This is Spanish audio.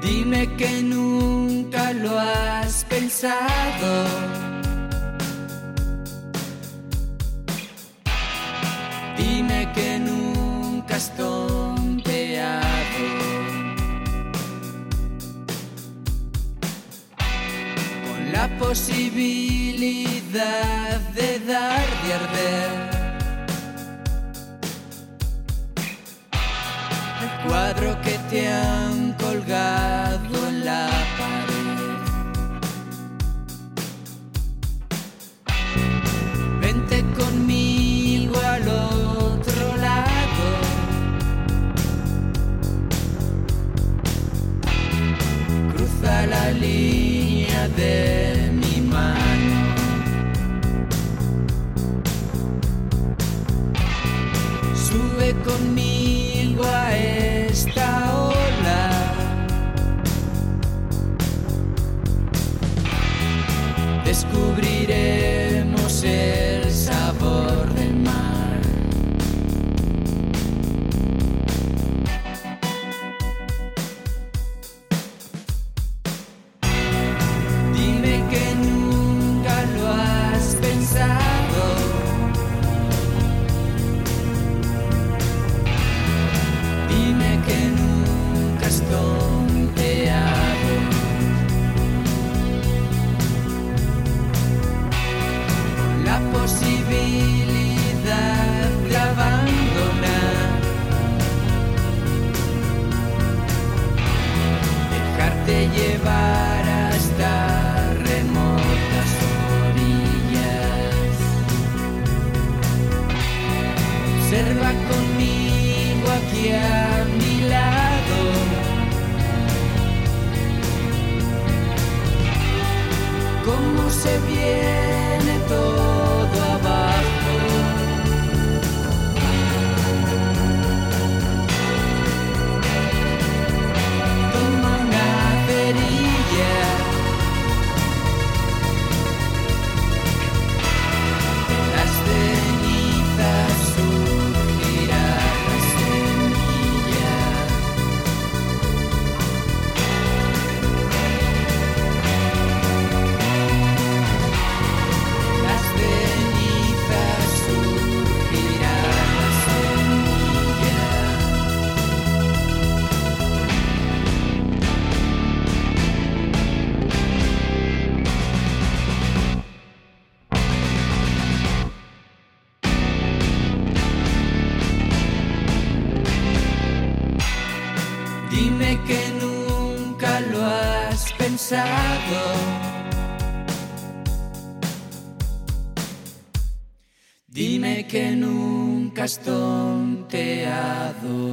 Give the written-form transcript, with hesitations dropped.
Dime que nunca lo has pensado. Dime que nunca has tonteado con la posibilidad de dar y arder. El cuadro que te han colgado en la pared. Vente conmigo al otro lado. Cruza la línea de mi mano. Sube conmigo a esta ola. Descubriremos el sabor del mar. Dime que nunca lo has pensado. Dime que nunca has tonteado la posibilidad de abandonar, dejarte llevar hasta remotas orillas. Observa conmigo aquí a mi lado. Cómo se viene todo abajo. Toma una cerilla. De las cenizas surgirá la semilla. Las cenizas surgirá la semilla. Dime que nunca lo has pensado. Dime que nunca has tonteado.